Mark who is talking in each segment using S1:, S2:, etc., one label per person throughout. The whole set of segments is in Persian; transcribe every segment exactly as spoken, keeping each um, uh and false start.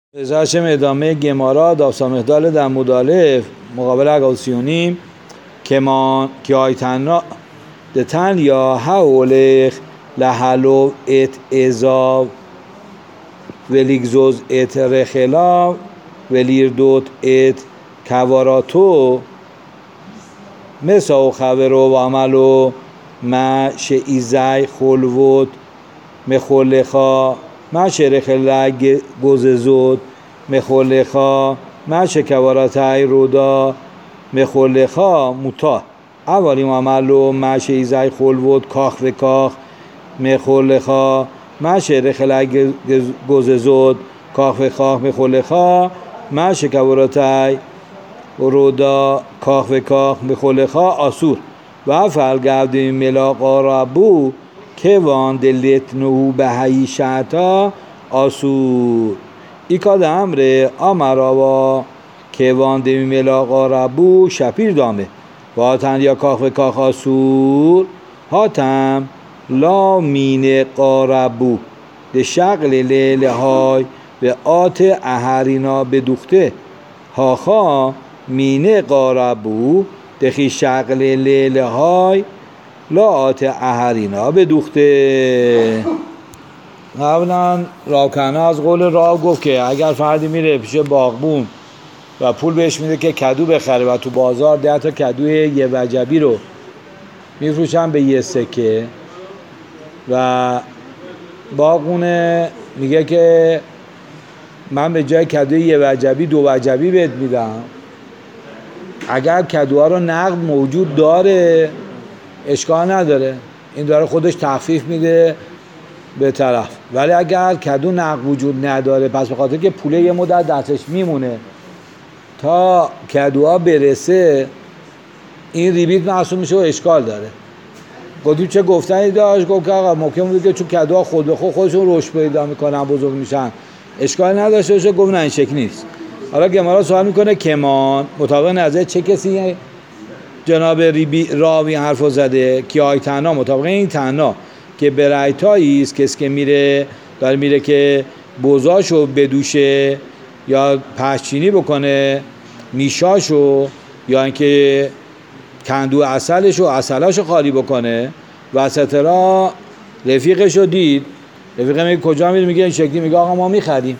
S1: ازشم ادامه گمارا داستان در مدالف مقابل اگاوسیونیم که ما که آیتنا دتن یا هاولخ لحلو ات ازاو ولیگزوز ات رخلا ولیردوت ات کواراتو مساو خبرو و عملو ما شئیزای خلوت مخلخا ما شرخلا گوززود مخلخا ما شکواراتای رودا مخلخا موتا اولی عملو ما شئیزای خلوت کاخ و کاخ مخلخا ما شرخلا گوززود کاخ و کاخ مخلخا ما شکواراتای رودا کاخ و کاخ مخلخا آسور و فلگردی ملاقا ربو که وان دلت نهو به حیشتا آسور ای کاد امره آمراوا که وان دمی ملاقا ربو شپیر دامه و آتن یا کاخ و کاخ آسور هاتم لا مین قاربو ده شغل لیله های به آت اهرینا بدوخته هاخا مین قاربو دخی شغل لیله های لاعات اهرینا بدوخته. قبلا راکنه از قول راه گفت که اگر فردی میره پیش باغبون و پول بهش میده که کدو بخره و تو بازار ده تا کدوی یه وجبی رو میفروشن به یه سکه و باغبونه میگه که من به جای کدوی یه وجبی دو وجبی بهت میدم، اگر کدوها رو نقد موجود داره اشکال نداره، این داره خودش تخفیف میده به طرف، ولی اگر کدو نقد وجود نداره پس به خاطر که پوله یه مدت دستش میمونه تا کدوها برسه این ریبیت محسوب میشه و اشکال داره. گفتیم چه گفتنی داشت؟ گفت که آقا ممکن بوده که چون کدوها خود به خود خودشون رشد پیدا میکنن بزرگ میشن اشکال نداشته باشه. گفت نه این شکل نیست. حالا گمارا سوال میکنه کمان مطابق نظر چه کسی جناب راوی حرفو زده که آی تنها مطابق این تنها که برایتایی است کسی که میره داره میره که بوزاشو بدوشه یا پشچینی بکنه میشاشو یا اینکه کندو عسلشو عسلاشو خالی بکنه و سترا رفیقشو دید، رفیق میگه کجا میره؟ میگه این شکلی. میگه آقا ما میخریم.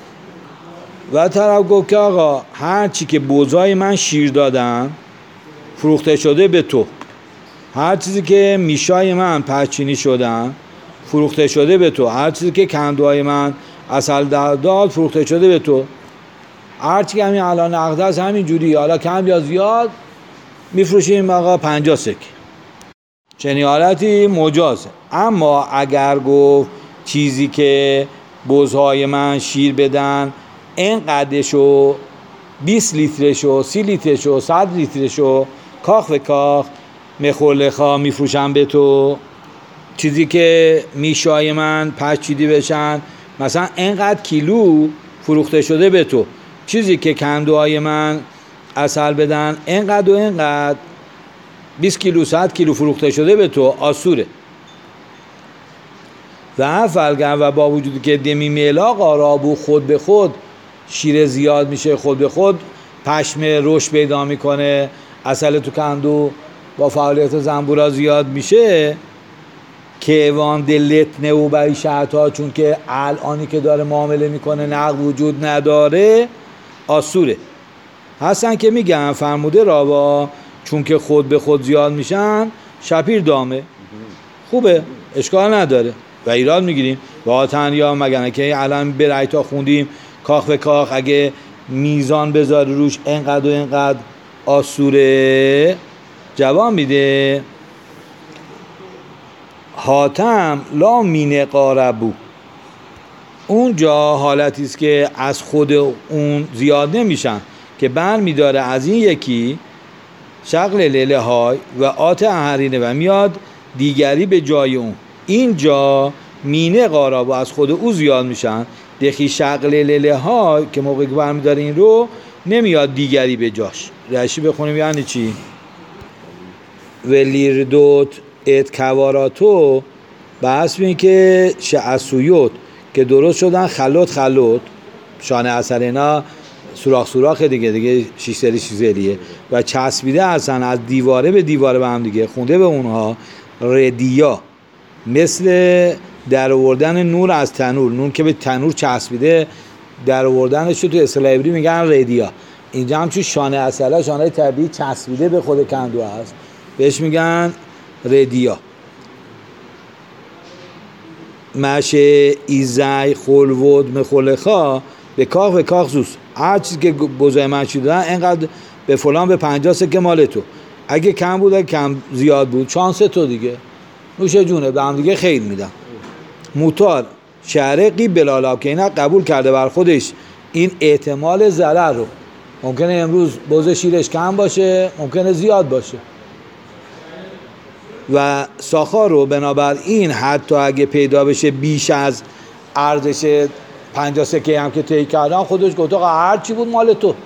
S1: و طرف گفت که آقا هر چی که بوزای من شیر دادن فروخته شده به تو، هر چیزی که میشای من پرچینی شدن فروخته شده به تو، هر چیزی که کندوهای من اصل داد فروخته شده به تو، هر چی که همین الان نقد است همین جوری، حالا کم یا زیاد میفروشیم آقا پنجاه سک. چنین حالتی مجازه. اما اگر گفت چیزی که بوزهای من شیر بدن اینقدرشو بیست لیترشو سی لیترشو صد لیترشو کاخ و کاخ مخلخا میفروشن به تو، چیزی که میشای من پچیدی بشن مثلا اینقدر کیلو فروخته شده به تو، چیزی که کندوهای من اصل بدن اینقدر و اینقدر بیست کیلو صد کیلو فروخته شده به تو آسوره. و فلگن و با وجودی که دمی میلاق آرابو خود به خود شیر زیاد میشه، خود به خود پشم رشد پیدا میکنه، اصل تو کندو با فعالیت زنبورا زیاد میشه که وان دلت نو بای شرطا، چون که الانی که داره معامله میکنه نقد وجود نداره آسوره. هستن که میگن فرموده راوا چون که خود به خود زیاد میشن شپیر دامه، خوبه اشکال نداره و ایراد میگیریم. و آتن یا مگنه که الان برای تا خوندیم کاخ به کاخ اگه میزان بذاره روش اینقدر و اینقدر آسوره جواب میده. حاتم لا مین قاربو اونجا حالتی است که از خود اون زیاد نمیشن که بر میداره از این یکی شغل لیله های و آت اهرینه و میاد دیگری به جای اون. اینجا مینه قاربو از خود او زیاد میشن، دخی شغل لیله های که موقعی که برمی داره این رو نمیاد دیگری به جاش. رشی بخونیم یعنی چی؟ ولیردوت ات کواراتو بحث بین که شعسویوت که درست شدن خلوت خلوت شانه اصل اینا سوراخ سوراخ دیگه دیگه شیش سری شیش سریه و چسبیده هستن از دیواره به دیواره به هم دیگه، خونده به اونها ردیا، مثل در آوردن نور از تنور، نور که به تنور چسبیده در آوردنش تو اصطلاح عبری میگن ردیا. اینجا هم چون شانه اصله شانه طبیعی چسبیده به خود کندو هست بهش میگن ردیا. مشه ایزای خلوود مخلخا به کاخ به کاخ زوس، هر چیزی که بزای من شده اینقدر به فلان به پنجاه سکه مال تو، اگه کم بود اگه کم زیاد بود شانس تو دیگه، نوش جونه به هم دیگه خیر میدم. موتار شرقی بلالاب که اینا قبول کرده بر خودش این احتمال ضرر رو، ممکنه امروز بوز شیرش کم باشه ممکنه زیاد باشه، و ساخا رو بنابراین حتی اگه پیدا بشه بیش از ارزش پنجاه سکه هم که طی کردن خودش گفت آقا هر چی بود مال تو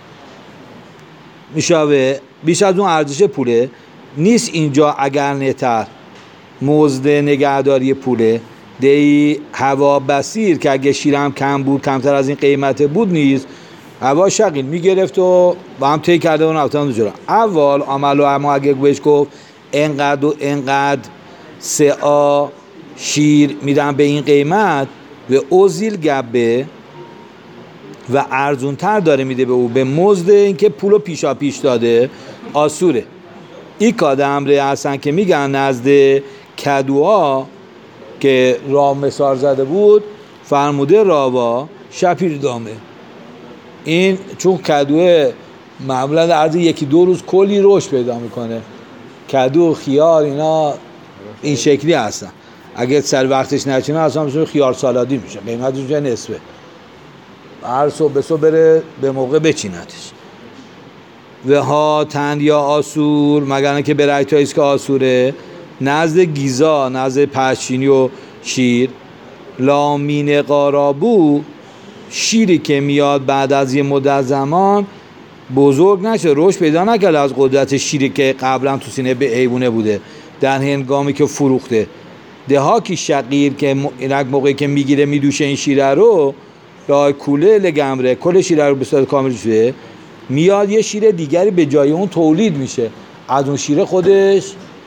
S1: میشاوه، بیش از اون ارزش پوله نیست. اینجا اگر نتر مزد نگهداری پوله دی هوا بسیر که اگه شیرم کم بود کمتر از این قیمت بود نیست، هوا شقیل میگرفت و با هم طی کرده و نفتان دو جرا اول عمل و اما اگه بهش گفت انقدر و انقدر سعا شیر میدن به این قیمت و اوزیل گبه و ارزونتر داره میده به او به مزد این که پولو پیشا پیش داده آسوره. این کاده امره هستن که میگن نزد کدوها که راه مثال زده بود فرموده راوا شپیر دامه، این چون کدوه معمولا در عرض یکی دو روز کلی رشد پیدا میکنه، کدو خیار اینا این شکلی هستن، اگه سر وقتش نچینه اصلا میشه خیار سالادی میشه، قیمتش میشه نصفه، هر صبح به صبح بره به موقع بچینتش. و ها تند یا آسور مگر که به رای تاییست که آسوره نزد گیزا نزد پشچینی و شیر لامین قارابو، شیری که میاد بعد از یه مدت زمان بزرگ نشه رشد پیدا نکرده از قدرت شیری که قبلا تو سینه به حیوانه بوده در هنگامی که فروخته دهاکی شقیر که اینک موقعی که میگیره میدوشه این شیره رو رای کوله لگمره کل شیره رو به صورت کامل شده میاد یه شیر دیگری به جای اون تولید میشه، از اون شیره خودش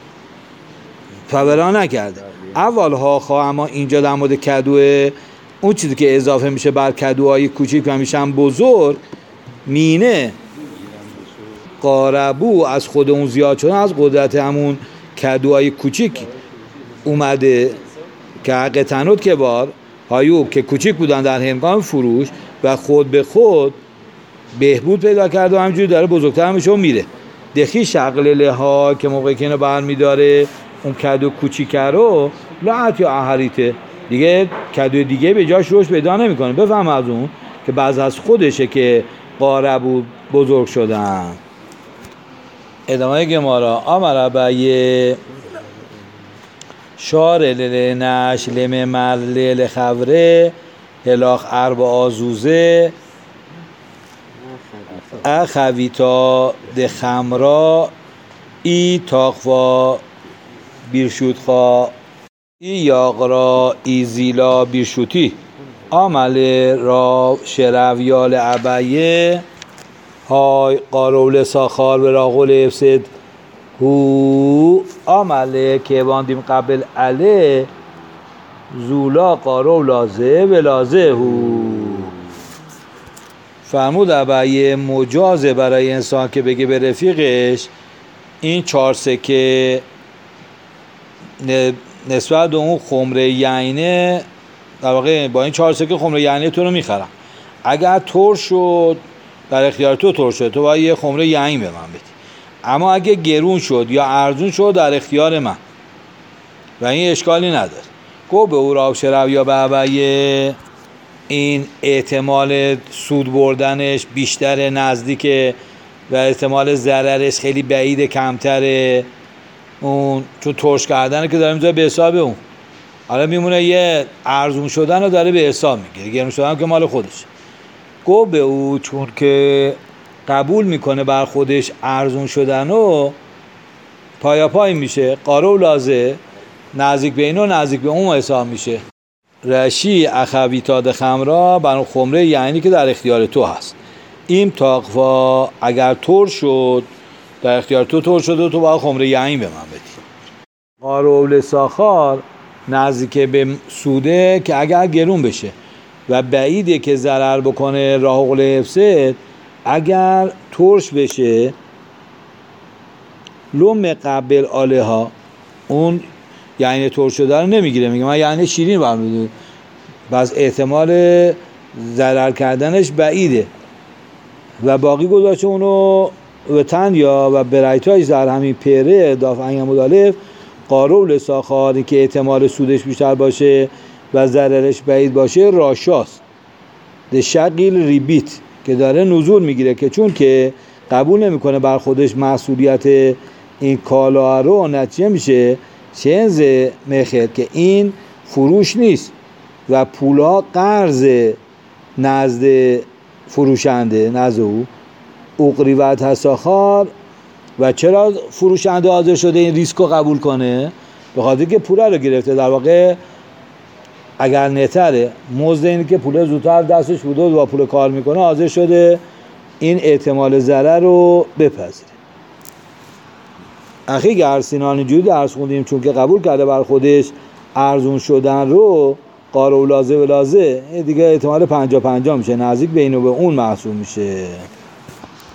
S1: فورا نکرده. اول ها خواه اما اینجا در مورد کدوه اون چیزی که اضافه میشه بر کدوهای کوچیک و میشن بزرگ مینه قاربو از خود اون زیاد شدن از قدرت همون کدوهای کوچیک اومده که حق تنود که بار هایوب که کوچیک بودن در هنگام فروش و خود به خود بهبود پیدا کرده و همینجوری داره بزرگتر میشه و میره. دخی شغله ها که موقعی که اینو برمیداره اون کدو کوچیکه رو لعت یا احریته دیگه کدو دیگه به جاش روش پیدا نمیکنه، بفهم از اون که بعض از خودشه که قاربو بزرگ شدن. ادامه گمارا آمر بایه شار لیل نش لم مر لیل خبره هلاخ ارب آزوزه اخویتا ده خمرا ای تاقوا بیرشودخوا ای یاغرا ای زیلا بیرشوتی عمل را شرویال عبیه های قارول ساخار و راغول افسد هو عمل که باندیم قبل عله زولا قارول لازه و لازه هو. فرمود عبیه مجازه برای انسان که بگه به رفیقش این چهار سکه نسبت به اون خمره یعنی در واقع با این چهار سکه خمره یعنی تو رو میخرم، اگر تور شد در اختیار تو تور شد تو باید یه خمره یعنی به من بدی، اما اگه گرون شد یا ارزون شد در اختیار من و این اشکالی نداره. گو به او را شرو یا به عبیه این احتمال سود بردنش بیشتر نزدیک و احتمال ضررش خیلی بعید کمتره، اون چون ترش کردنه که داره میذاره به حساب اون، حالا میمونه یه ارزون شدن رو داره به حساب میگیره، گرون شدن که مال خودش. گو به او چون که قبول میکنه بر خودش ارزون شدن و پایا پای میشه قارو لازه نزدیک به اینو نزدیک به اون حساب میشه. رشی اخویتاد خمرا بر خمره یعنی که در اختیار تو هست. این تاقوا اگر تور شد در اختیار تو تور شد و تو باید خمره یعنی به من بدی. قارول ساخار نزدیک به سوده که اگر گرون بشه و بعیده که ضرر بکنه راه قل افسد، اگر ترش بشه لوم قبل آله ها اون یعنی ترش شده رو نمیگیره، میگه من یعنی شیرین برمیدون، بس احتمال ضرر کردنش بعیده و باقی گذاشته اونو و تن یا و برایتای در همین پره دافع انگمود الف قارول ساخاری که احتمال سودش بیشتر باشه و ضررش بعید باشه راشاست ده شقیل ریبیت که داره نزول میگیره که چون که قبول نمیکنه بر خودش مسئولیت این کالا رو، نتیجه میشه شنز مخد که این فروش نیست و پولا قرض نزد فروشنده نزد او اقریبت هستاخار. و چرا فروشنده حاضر شده این ریسک رو قبول کنه؟ به خاطر که پوله رو گرفته. در واقع اگر نتره مزد اینه که پوله زودتر دستش بوده و با پول کار میکنه، حاضر شده این احتمال ضرر رو بپذیره. اخی گرسینان اینجوری درس خوندیم چون که قبول کرده بر خودش ارزون شدن رو قاره و لازه و لازه دیگه احتمال پنجا پنجا میشه، نزدیک بین و به اون محسوب میشه.